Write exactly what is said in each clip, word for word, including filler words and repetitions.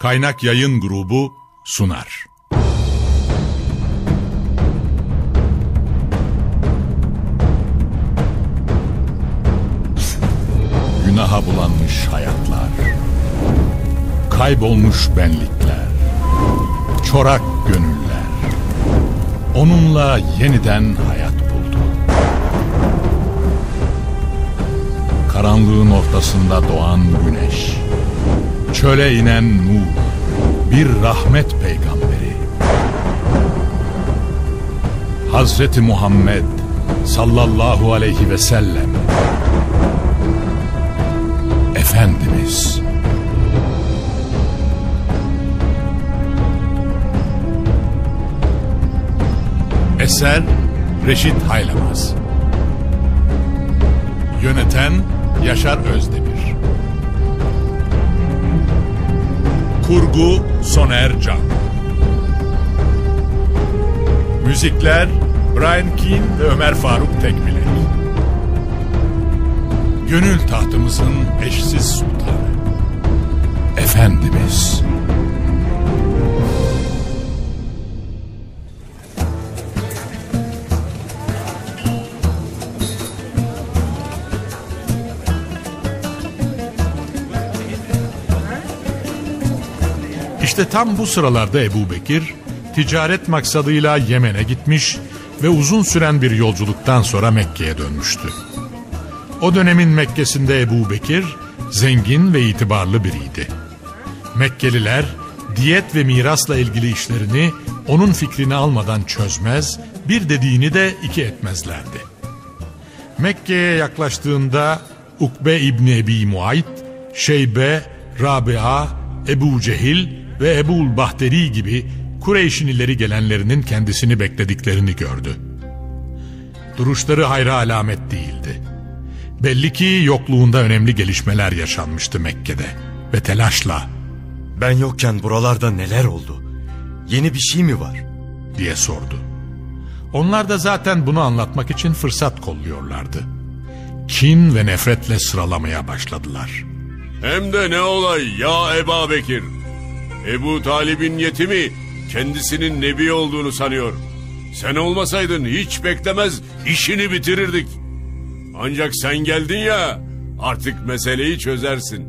Kaynak Yayın Grubu sunar. Günaha bulanmış hayatlar, kaybolmuş benlikler, çorak gönüller, onunla yeniden hayat buldu. Karanlığın ortasında doğan güneş, çöle inen nur, bir rahmet peygamberi. Hazreti Muhammed sallallahu aleyhi ve sellem, Efendimiz. Eser Reşit Haylamaz. Yöneten Yaşar Özdemir. Kurgu Soner Can. Müzikler Brian Keane ve Ömer Faruk Tekbilek. Gönül tahtımızın eşsiz sultanı, Efendimiz. İşte tam bu sıralarda Ebubekir, ticaret maksadıyla Yemen'e gitmiş ve uzun süren bir yolculuktan sonra Mekke'ye dönmüştü. O dönemin Mekke'sinde Ebubekir, zengin ve itibarlı biriydi. Mekkeliler, diyet ve mirasla ilgili işlerini onun fikrini almadan çözmez, bir dediğini de iki etmezlerdi. Mekke'ye yaklaştığında Ukbe İbni Ebi Muayt, Şeybe, Rabia, Ebu Cehil ve Ebul Bahteri gibi Kureyş'in ileri gelenlerinin kendisini beklediklerini gördü. Duruşları hayra alamet değildi. Belli ki yokluğunda önemli gelişmeler yaşanmıştı Mekke'de ve telaşla "Ben yokken buralarda neler oldu? Yeni bir şey mi var?" diye sordu. Onlar da zaten bunu anlatmak için fırsat kolluyorlardı. Kin ve nefretle sıralamaya başladılar. "Hem de ne olay ya Ebubekir? Ebu Talib'in yetimi kendisinin nebi olduğunu sanıyor. Sen olmasaydın hiç beklemez işini bitirirdik. Ancak sen geldin ya, artık meseleyi çözersin."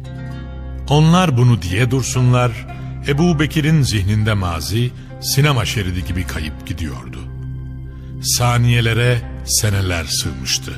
Onlar bunu diye dursunlar, Ebubekir'in zihninde mazi sinema şeridi gibi kayıp gidiyordu. Saniyelere seneler sığmıştı.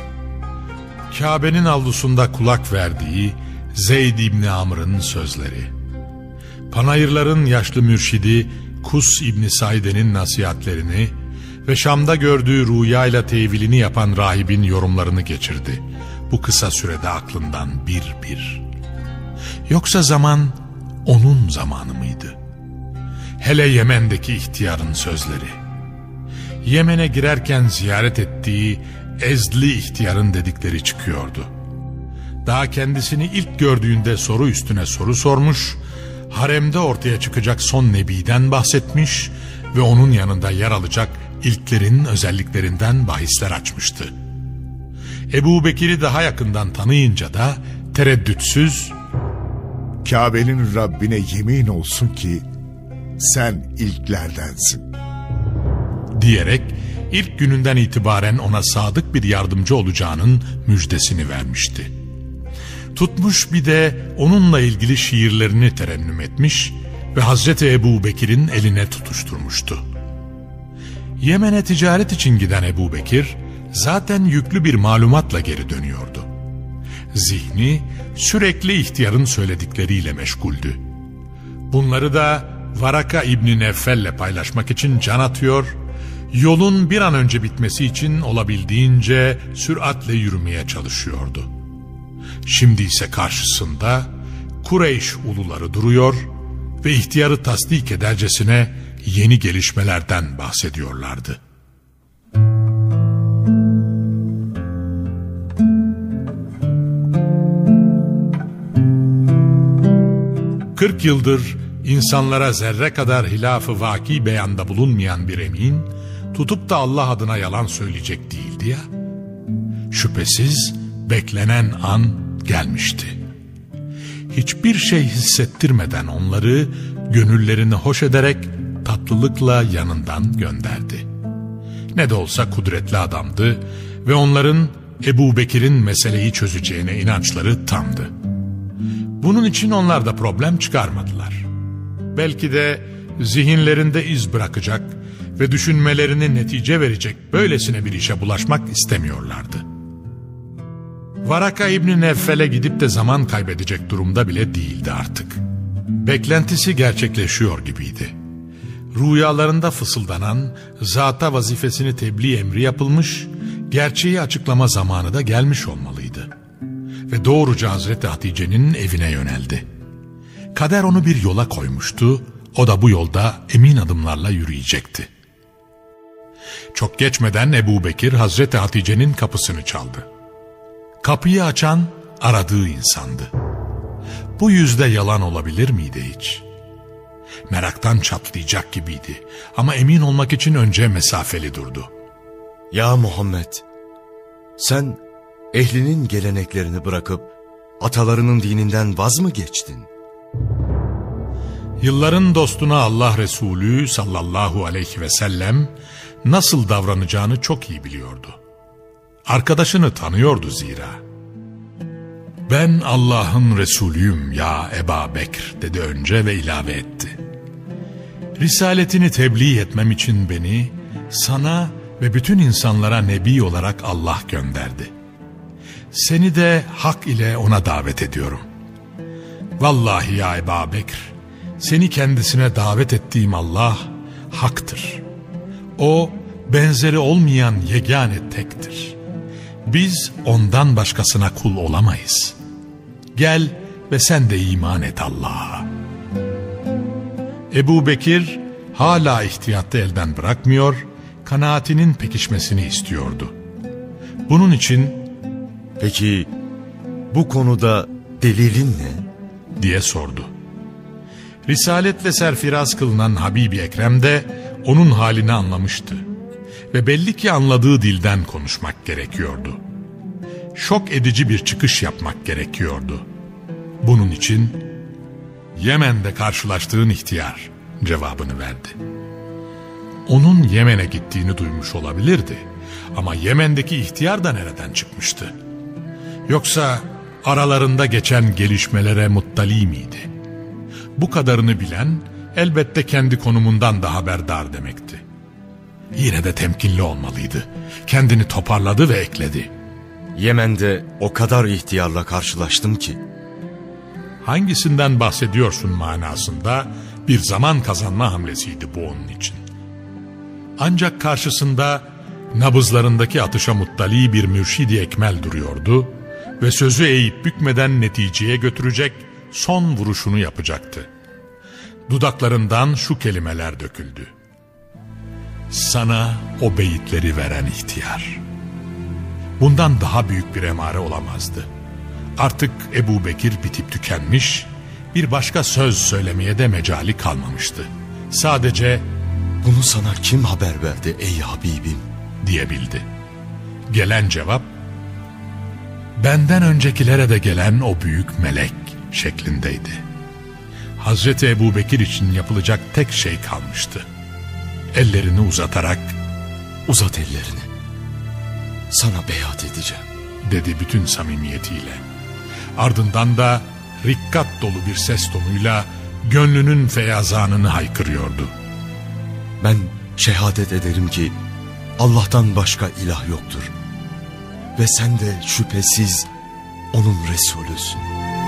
Kabe'nin avlusunda kulak verdiği Zeyd İbni Amr'ın sözleri, panayırların yaşlı mürşidi Kus İbni Saide'nin nasihatlerini ve Şam'da gördüğü rüyayla tevilini yapan rahibin yorumlarını geçirdi. Bu kısa sürede aklından bir bir. Yoksa zaman onun zamanı mıydı? Hele Yemen'deki ihtiyarın sözleri. Yemen'e girerken ziyaret ettiği Ezdli ihtiyarın dedikleri çıkıyordu. Daha kendisini ilk gördüğünde soru üstüne soru sormuş, haremde ortaya çıkacak son nebiden bahsetmiş ve onun yanında yer alacak ilklerin özelliklerinden bahisler açmıştı. Ebubekir'i daha yakından tanıyınca da tereddütsüz, "Kabe'nin Rabbine yemin olsun ki sen ilklerdensin," diyerek ilk gününden itibaren ona sadık bir yardımcı olacağının müjdesini vermişti. Tutmuş bir de onunla ilgili şiirlerini terennüm etmiş ve Hazreti Ebubekir'in eline tutuşturmuştu. Yemen'e ticaret için giden Ebubekir zaten yüklü bir malumatla geri dönüyordu. Zihni sürekli ihtiyarın söyledikleriyle meşguldü. Bunları da Varaka İbni Nevfel'le paylaşmak için can atıyor, yolun bir an önce bitmesi için olabildiğince süratle yürümeye çalışıyordu. Şimdi ise karşısında Kureyş uluları duruyor ve ihtiyarı tasdik edercesine yeni gelişmelerden bahsediyorlardı. Kırk yıldır insanlara zerre kadar hilaf-ı vaki beyanda bulunmayan bir emin, tutup da Allah adına yalan söyleyecek değildi ya. Şüphesiz beklenen an gelmişti. hiçbir şey hissettirmeden onları gönüllerini hoş ederek tatlılıkla yanından gönderdi. Ne de olsa kudretli adamdı ve onların Ebu Bekir'in meseleyi çözeceğine inançları tamdı. Bunun için onlar da problem çıkarmadılar. Belki de zihinlerinde iz bırakacak ve düşünmelerini netice verecek böylesine bir işe bulaşmak istemiyorlardı. Varaka İbni Nevfel'e gidip de zaman kaybedecek durumda bile değildi artık. Beklentisi gerçekleşiyor gibiydi. Rüyalarında fısıldanan zata vazifesini tebliğ emri yapılmış, gerçeği açıklama zamanı da gelmiş olmalıydı. Ve doğruca Hazreti Hatice'nin evine yöneldi. Kader onu bir yola koymuştu, o da bu yolda emin adımlarla yürüyecekti. Çok geçmeden Ebu Bekir Hazreti Hatice'nin kapısını çaldı. Kapıyı açan aradığı insandı. Bu yüzde yalan olabilir miydi hiç? Meraktan çatlayacak gibiydi ama emin olmak için önce mesafeli durdu. Ya Muhammed, sen ehlinin geleneklerini bırakıp atalarının dininden vaz mı geçtin? Yılların dostuna Allah Resulü sallallahu aleyhi ve sellem nasıl davranacağını çok iyi biliyordu. Arkadaşını tanıyordu zira. Ben Allah'ın Resulüyüm ya Eba Bekir dedi önce ve ilave etti. Risaletini tebliğ etmem için beni sana ve bütün insanlara nebi olarak Allah gönderdi. Seni de hak ile ona davet ediyorum. Vallahi ya Eba Bekir, seni kendisine davet ettiğim Allah haktır. O benzeri olmayan yegane tektir. Biz ondan başkasına kul olamayız. Gel ve sen de iman et Allah'a. Ebu Bekir hala ihtiyatı elden bırakmıyor, kanaatinin pekişmesini istiyordu. Bunun için peki bu konuda delilin ne? diye sordu. Risaletle serfiraz kılınan Habibi Ekrem de onun halini anlamıştı. Ve belli ki anladığı dilden konuşmak gerekiyordu. Şok edici bir çıkış yapmak gerekiyordu. Bunun için Yemen'de karşılaştığın ihtiyar cevabını verdi. Onun Yemen'e gittiğini duymuş olabilirdi. Ama Yemen'deki ihtiyar da nereden çıkmıştı? Yoksa aralarında geçen gelişmelere muttali miydi? Bu kadarını bilen elbette kendi konumundan da haberdar demekti. Yine de temkinli olmalıydı. Kendini toparladı ve ekledi. Yemen'de o kadar ihtiyarla karşılaştım ki. Hangisinden bahsediyorsun manasında bir zaman kazanma hamlesiydi bu onun için. Ancak karşısında nabızlarındaki atışa muttali bir mürşidi ekmel duruyordu ve sözü eğip bükmeden neticeye götürecek son vuruşunu yapacaktı. Dudaklarından şu kelimeler döküldü. Sana o beyitleri veren ihtiyar. Bundan daha büyük bir emare olamazdı. Artık Ebu Bekir bitip tükenmiş, bir başka söz söylemeye de mecali kalmamıştı. Sadece bunu sana kim haber verdi ey Habibim diyebildi. Gelen cevap, benden öncekilere de gelen o büyük melek şeklindeydi. Hazreti Ebu Bekir için yapılacak tek şey kalmıştı. Ellerini uzatarak, uzat ellerini, sana beyat edeceğim dedi bütün samimiyetiyle. Ardından da rikkat dolu bir ses tonuyla gönlünün feyazanını haykırıyordu. Ben şehadet ederim ki Allah'tan başka ilah yoktur ve sen de şüphesiz onun Resulüsün.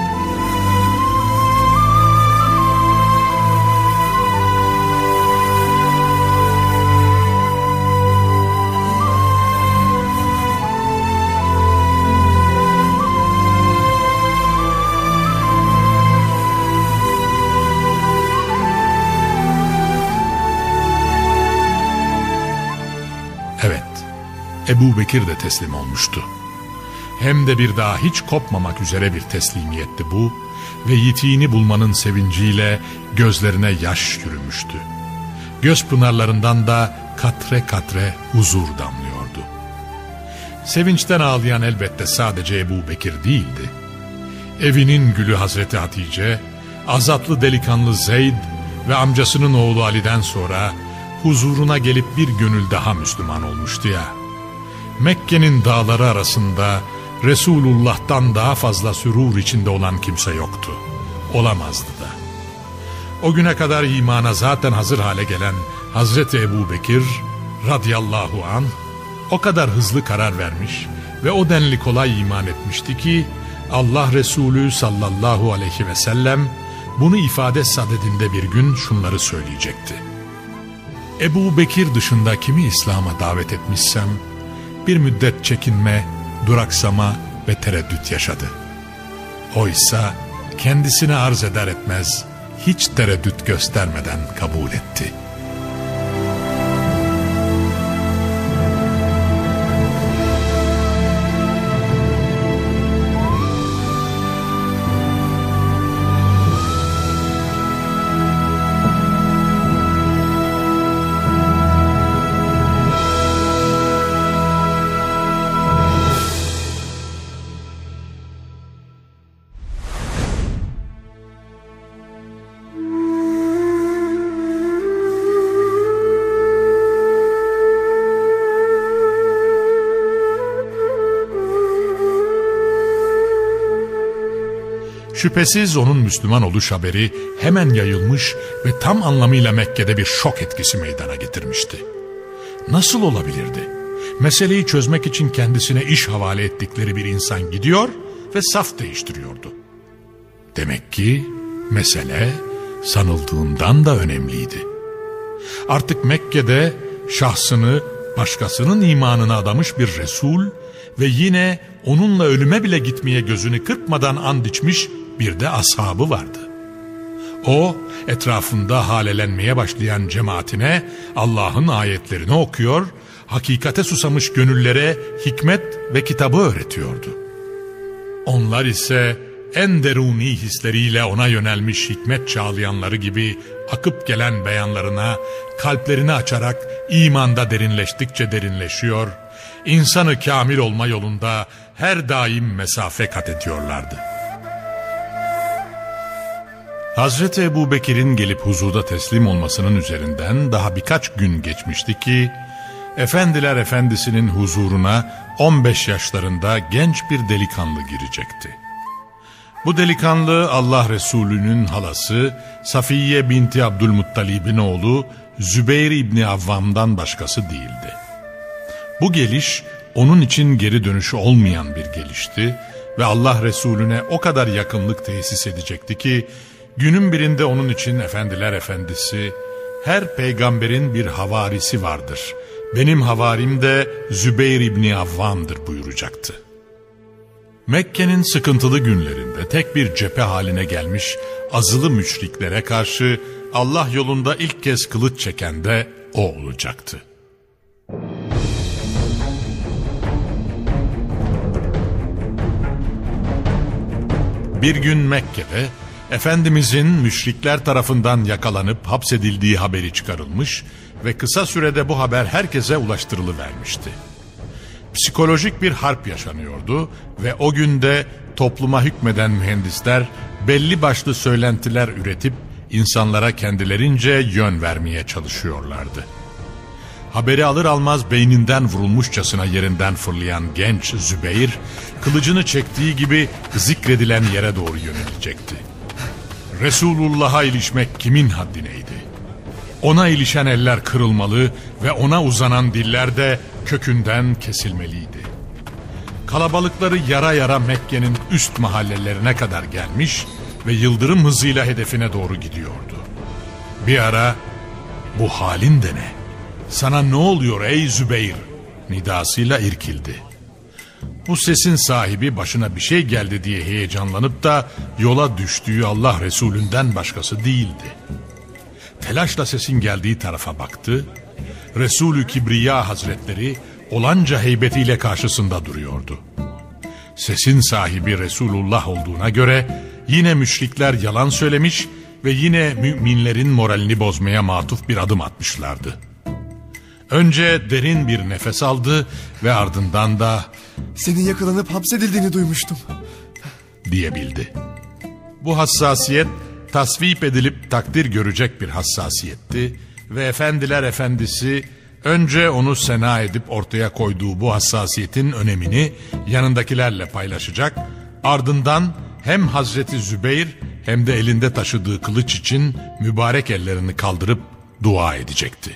Ebu Bekir de teslim olmuştu. Hem de bir daha hiç kopmamak üzere bir teslimiyetti bu ve yitiğini bulmanın sevinciyle gözlerine yaş yürümüştü. Göz pınarlarından da katre katre huzur damlıyordu. Sevinçten ağlayan elbette sadece Ebu Bekir değildi. Evinin gülü Hazreti Hatice, azatlı delikanlı Zeyd ve amcasının oğlu Ali'den sonra huzuruna gelip bir gönül daha Müslüman olmuştu ya. Mekke'nin dağları arasında Resulullah'tan daha fazla sürur içinde olan kimse yoktu. Olamazdı da. O güne kadar imana zaten hazır hale gelen Hazreti Ebubekir radıyallahu anh o kadar hızlı karar vermiş ve o denli kolay iman etmişti ki Allah Resulü sallallahu aleyhi ve sellem bunu ifade sadedinde bir gün şunları söyleyecekti. Ebu Bekir dışında kimi İslam'a davet etmişsem bir müddet çekinme, duraksama ve tereddüt yaşadı. Oysa kendisini arz eder etmez hiç tereddüt göstermeden kabul etti. Şüphesiz onun Müslüman oluş haberi hemen yayılmış ve tam anlamıyla Mekke'de bir şok etkisi meydana getirmişti. Nasıl olabilirdi? Meseleyi çözmek için kendisine iş havale ettikleri bir insan gidiyor ve saf değiştiriyordu. Demek ki mesele sanıldığından da önemliydi. Artık Mekke'de şahsını başkasının imanına adamış bir Resul ve yine onunla ölüme bile gitmeye gözünü kırpmadan and içmiş bir de ashabı vardı. O etrafında halelenmeye başlayan cemaatine Allah'ın ayetlerini okuyor, hakikate susamış gönüllere hikmet ve kitabı öğretiyordu. Onlar ise en deruni hisleriyle ona yönelmiş hikmet çağlayanları gibi akıp gelen beyanlarına kalplerini açarak imanda derinleştikçe derinleşiyor, insanı kamil olma yolunda her daim mesafe kat ediyorlardı. Hazreti Ebubekir'in gelip huzurda teslim olmasının üzerinden daha birkaç gün geçmişti ki Efendiler Efendisi'nin huzuruna on beş yaşlarında genç bir delikanlı girecekti. Bu delikanlı Allah Resulü'nün halası Safiye binti Abdülmuttalib'in oğlu Zübeyir İbni Avvam'dan başkası değildi. Bu geliş onun için geri dönüşü olmayan bir gelişti ve Allah Resulüne o kadar yakınlık tesis edecekti ki günün birinde onun için Efendiler Efendisi her peygamberin bir havarisi vardır, benim havarim de Zübeyir İbni Avvam'dır buyuracaktı. Mekke'nin sıkıntılı günlerinde tek bir cephe haline gelmiş azılı müşriklere karşı Allah yolunda ilk kez kılıç çeken de o olacaktı. Bir gün Mekke'de Efendimizin müşrikler tarafından yakalanıp hapsedildiği haberi çıkarılmış ve kısa sürede bu haber herkese ulaştırılıvermişti. Psikolojik bir harp yaşanıyordu ve o günde topluma hükmeden mühendisler belli başlı söylentiler üretip insanlara kendilerince yön vermeye çalışıyorlardı. Haberi alır almaz beyninden vurulmuşçasına yerinden fırlayan genç Zübeyir, kılıcını çektiği gibi zikredilen yere doğru yönelecekti. Resulullah'a ilişmek kimin haddineydi? Ona ilişen eller kırılmalı ve ona uzanan diller de kökünden kesilmeliydi. Kalabalıkları yara yara Mekke'nin üst mahallelerine kadar gelmiş ve yıldırım hızıyla hedefine doğru gidiyordu. Bir ara "Bu halin de ne? Sana ne oluyor ey Zübeyir?" nidasıyla irkildi. Bu sesin sahibi başına bir şey geldi diye heyecanlanıp da yola düştüğü Allah Resulünden başkası değildi. Telaşla sesin geldiği tarafa baktı. Resulü Kibriya Hazretleri olanca heybetiyle karşısında duruyordu. Sesin sahibi Resulullah olduğuna göre yine müşrikler yalan söylemiş ve yine müminlerin moralini bozmaya matuf bir adım atmışlardı. Önce derin bir nefes aldı ve ardından da "Senin yakalanıp hapsedildiğini duymuştum" diyebildi. Bu hassasiyet tasvip edilip takdir görecek bir hassasiyetti ve efendiler efendisi önce onu sena edip ortaya koyduğu bu hassasiyetin önemini yanındakilerle paylaşacak, ardından hem Hazreti Zübeyir hem de elinde taşıdığı kılıç için mübarek ellerini kaldırıp dua edecekti.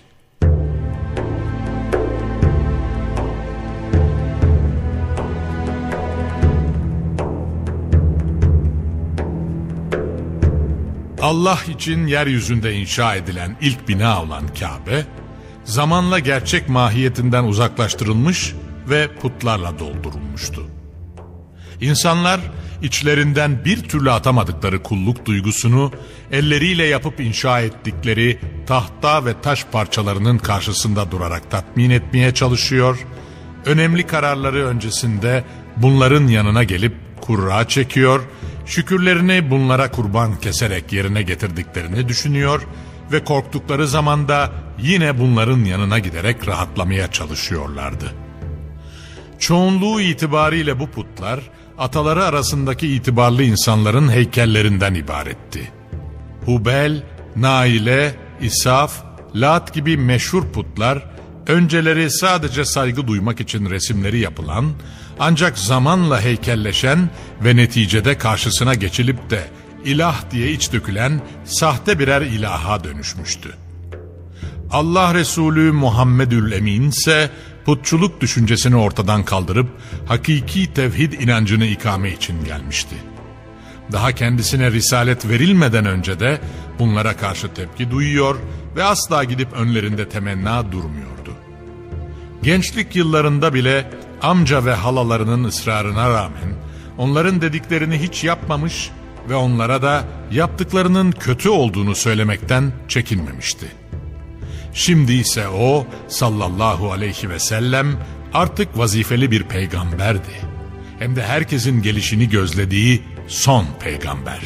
Allah için yeryüzünde inşa edilen ilk bina olan Kabe, zamanla gerçek mahiyetinden uzaklaştırılmış ve putlarla doldurulmuştu. İnsanlar içlerinden bir türlü atamadıkları kulluk duygusunu elleriyle yapıp inşa ettikleri tahta ve taş parçalarının karşısında durarak tatmin etmeye çalışıyor, önemli kararları öncesinde bunların yanına gelip kurra çekiyor, şükürlerini bunlara kurban keserek yerine getirdiklerini düşünüyor ve korktukları zamanda yine bunların yanına giderek rahatlamaya çalışıyorlardı. Çoğunluğu itibariyle bu putlar, ataları arasındaki itibarlı insanların heykellerinden ibaretti. Hubel, Naile, İsaf, Lat gibi meşhur putlar, önceleri sadece saygı duymak için resimleri yapılan, ancak zamanla heykelleşen ve neticede karşısına geçilip de ilah diye iç dökülen sahte birer ilaha dönüşmüştü. Allah Resulü Muhammedül Emin ise putçuluk düşüncesini ortadan kaldırıp hakiki tevhid inancını ikame için gelmişti. Daha kendisine risalet verilmeden önce de bunlara karşı tepki duyuyor ve asla gidip önlerinde temenna durmuyordu. Gençlik yıllarında bile amca ve halalarının ısrarına rağmen onların dediklerini hiç yapmamış ve onlara da yaptıklarının kötü olduğunu söylemekten çekinmemişti. Şimdi ise o sallallahu aleyhi ve sellem artık vazifeli bir peygamberdi. Hem de herkesin gelişini gözlediği son peygamber.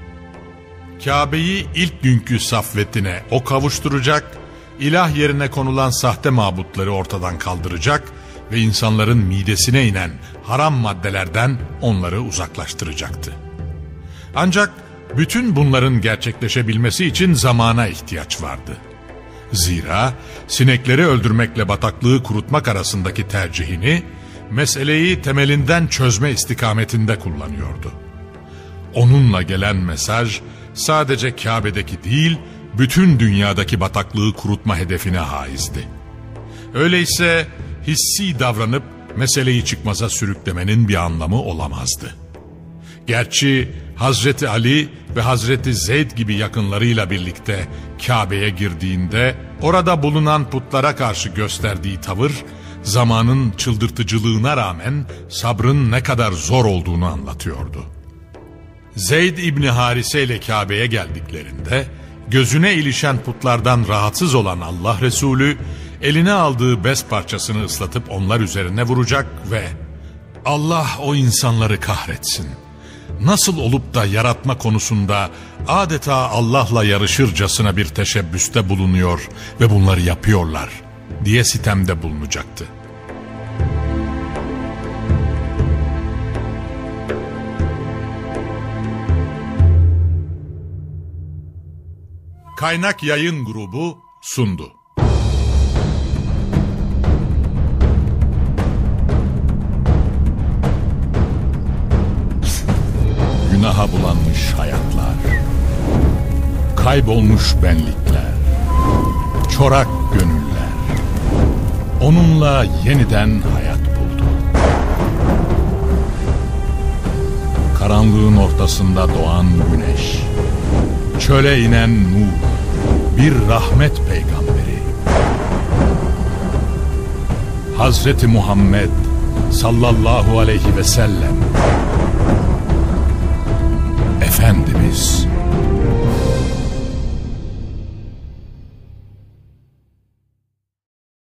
Kabe'yi ilk günkü saffetine o kavuşturacak, ilah yerine konulan sahte mabutları ortadan kaldıracak ve insanların midesine inen haram maddelerden onları uzaklaştıracaktı. Ancak bütün bunların gerçekleşebilmesi için zamana ihtiyaç vardı. Zira sinekleri öldürmekle bataklığı kurutmak arasındaki tercihini, meseleyi temelinden çözme istikametinde kullanıyordu. Onunla gelen mesaj sadece Kabe'deki değil, bütün dünyadaki bataklığı kurutma hedefine haizdi. Öyleyse hissi davranıp meseleyi çıkmaza sürüklemenin bir anlamı olamazdı. Gerçi Hazreti Ali ve Hazreti Zeyd gibi yakınlarıyla birlikte Kabe'ye girdiğinde orada bulunan putlara karşı gösterdiği tavır, zamanın çıldırtıcılığına rağmen sabrın ne kadar zor olduğunu anlatıyordu. Zeyd İbni Harise ile Kabe'ye geldiklerinde gözüne ilişen putlardan rahatsız olan Allah Resulü eline aldığı bez parçasını ıslatıp onlar üzerine vuracak ve "Allah o insanları kahretsin. Nasıl olup da yaratma konusunda adeta Allah'la yarışırcasına bir teşebbüste bulunuyor ve bunları yapıyorlar" diye sitemde bulunacaktı. Kaynak Yayın Grubu sundu. Günaha bulanmış hayatlar, kaybolmuş benlikler, çorak gönüller, onunla yeniden hayat buldu. Karanlığın ortasında doğan güneş, çöle inen nur, bir rahmet peygamberi. Hazreti Muhammed sallallahu aleyhi ve sellem